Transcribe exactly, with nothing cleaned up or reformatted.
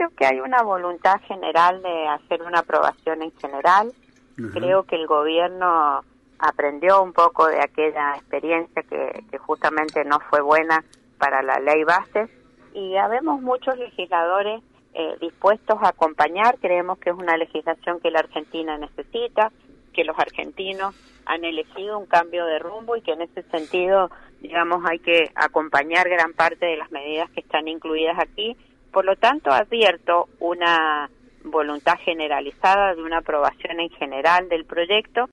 creo que hay una voluntad general de hacer una aprobación en general. Uh-huh. Creo que el gobierno aprendió un poco de aquella experiencia que, que justamente no fue buena para la ley Bases, y habemos muchos legisladores eh, dispuestos a acompañar. Creemos que es una legislación que la Argentina necesita, que los argentinos han elegido un cambio de rumbo y que en ese sentido, digamos, hay que acompañar gran parte de las medidas que están incluidas aquí. Por lo tanto, advierto una voluntad generalizada de una aprobación en general del proyecto,